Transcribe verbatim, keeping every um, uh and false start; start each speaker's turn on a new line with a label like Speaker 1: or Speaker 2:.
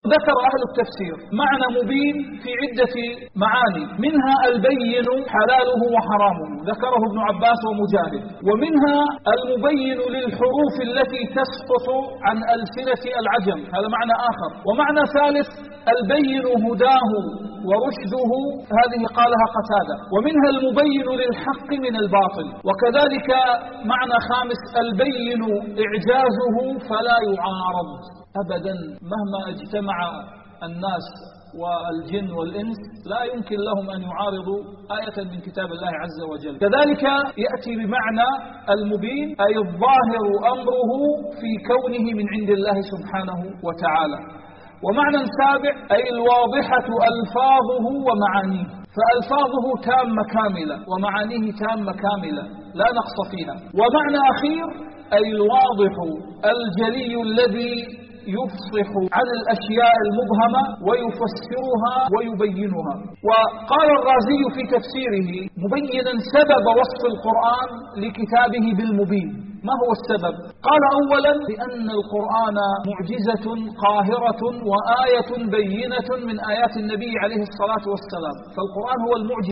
Speaker 1: ذكر أهل التفسير معنى مبين في عدة معاني، منها البين حلاله وحرامه، ذكره ابن عباس ومجاهد، ومنها المبين للحروف التي تسقط عن ألسنة العجم، هذا معنى آخر، ومعنى ثالث البين هداه ورشده، هذه قالها قتادة، ومنها المبين للحق من الباطل، وكذلك معنى خامس البين إعجازه فلا يعارض أبدا، مهما اجتمع الناس والجن والإنس لا يمكن لهم أن يعارضوا آية من كتاب الله عز وجل. كذلك يأتي بمعنى المبين أي الظاهر أمره في كونه من عند الله سبحانه وتعالى. ومعنى سابع أي الواضحة ألفاظه ومعانيه، فألفاظه تامة كاملة ومعانيه تامة كاملة لا نقص فيها. ومعنى أخير أي الواضح الجلي الذي يفصح عن الأشياء المبهمة ويفسرها ويبينها. وقال الرازي في تفسيره مبينا سبب وصف القرآن لكتابه بالمبين. ما هو السبب؟ قال أولا بأن القرآن معجزة قاهرة وآية بينة من آيات النبي عليه الصلاة والسلام، فالقرآن هو المعجزة